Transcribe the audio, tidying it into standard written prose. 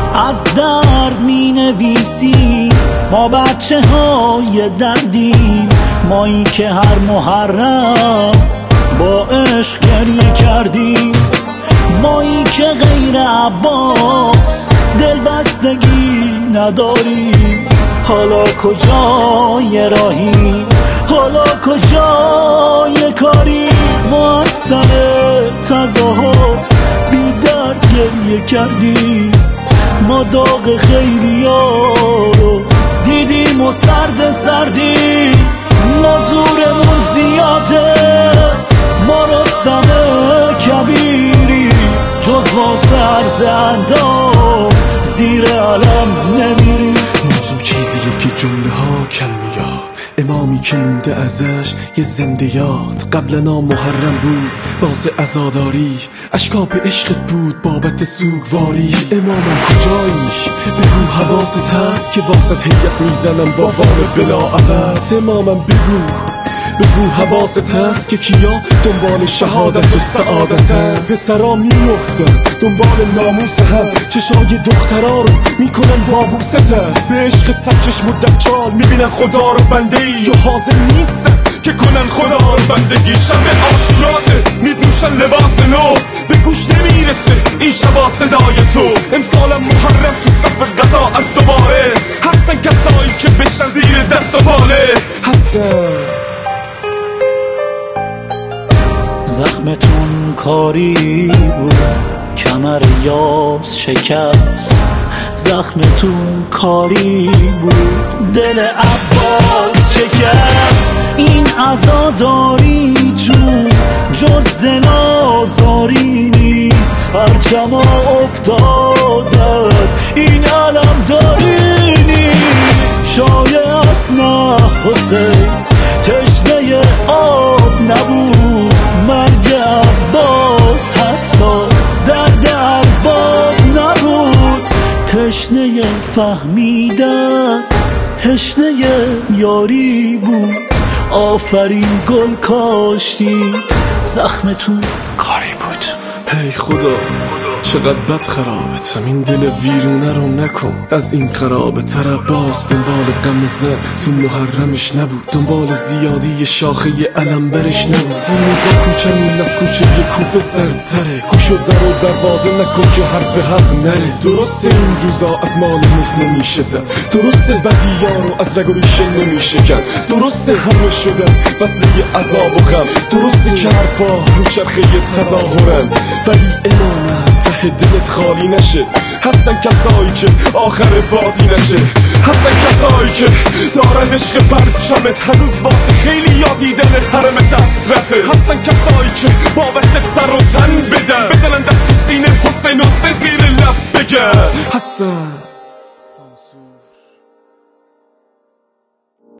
از درد می نویسی ما بچه های دردیم، مایی که هر محرم با عشق گریه کردیم، مایی که غیر عباس دل بستگی نداریم. حالا کجای راهی، حالا کجای کاری، ما از سر تظاهر بی درد گریه کردیم. ما داغ خیریا رو دیدیم و سردیم، ما زورمون زیاده، ما رستم کبیری، جز واسه عرض اندام زیر علم نمیری. موضوع چیزیه که جمله ها کم میاد، امامی که مونده ازش یه زنده یاد. قبلا محرم بود واسه عزاداری، اشکا به عشقت بود بابت سوگواری. امامم کجایی؟ بگو حواست هست که واسط هیئت میزنم با وام بلا عوض. امامم بگو حواست هست که کیا دنبال شهادت و سعادتن. پسرا میفتن دنبال ناموس هم، چشای دخترا رو میکنن بابوستن. به عشق تچشم و دجال میبینن خدا رو بنده ای و حاضر نیستن که کنن خدا رو بندگی. شب عاشوراته میپوشن لباس نو، به گوش نمیرسه این شبا صدای تو. امسالم محرم تو صف قضا از دوباره هستن کسایی که بشن زیر دست و باله هستن. زخمتون کاری بود کمر یاس شکست، زخمتون کاری بود دل عباس شکست. این عزاداریتون جز دل آزاری نیست، پرچما افتادن این علم داری نیست. شایع است نه حسین تشنه آب نبود، مرگ عباس حتی درد ارباب نبود. تشنه فهمیدن تشنه یاری بود، آفرین گل کاشتید زخمتون کاری بود. هی خدا چقدر بد خرابت، همین دل ویرونه رو نکن. از این خرابه تر عباس دنبال غم زن تو محرمش نبود، دنبال زیادی شاخه علم برش نبود. این روزا کوچمون از کوچه یه کوفه سرتره، گوش و در و دروازه نکن که حرف حق نره. درسته این روزا از مال مف نمیشه زد، درسته بدیار رو از رگ و ریشه نمیشه کن، درسته همه شدن وصله عذاب و غم، درسته که حرفا رو چرخه تظاهرن ولی امامم ته دلت خالی نشه. هستن کسایی که آخر بازی نشه، هستن کسایی که دارن عشق پرچمت هنوز واسه خیلی یا دیدن حرمت حسرته. هستن کسایی که بابت سر و تن بدن، بزنن دست تو سینه حسین و زیر لب بگن. هستن